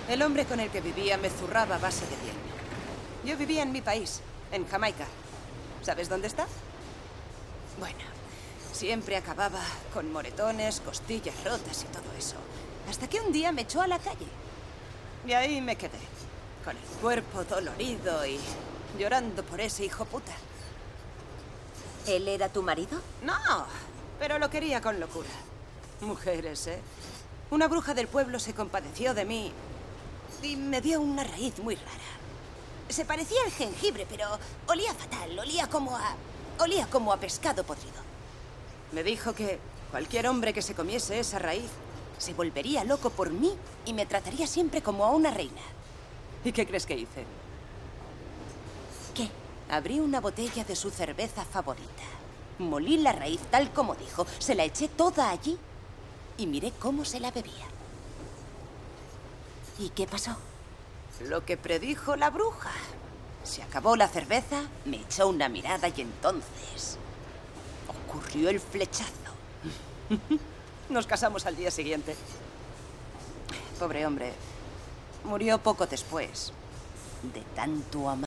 El hombre con el que vivía me zurraba a base de bien. Yo vivía en mi país, en Jamaica. ¿Sabes dónde está? Bueno, siempre acababa con moretones, costillas rotas y todo eso. Hasta que un día me echó a la calle. Y ahí me quedé, con el cuerpo dolorido y llorando por ese hijo puta. ¿Él era tu marido? No, pero lo quería con locura. Mujeres, ¿eh? Una bruja del pueblo se compadeció de mí y me dio una raíz muy rara. Se parecía al jengibre, pero olía fatal, olía como a pescado podrido. Me dijo que cualquier hombre que se comiese esa raíz se volvería loco por mí y me trataría siempre como a una reina. ¿Y qué crees que hice? ¿Qué? Abrí una botella de su cerveza favorita. Molí la raíz tal como dijo, se la eché toda allí y miré cómo se la bebía. ¿Y qué pasó? Lo que predijo la bruja. Se acabó la cerveza, me echó una mirada y entonces ocurrió el flechazo. Nos casamos al día siguiente. Pobre hombre, murió poco después de tanto amar.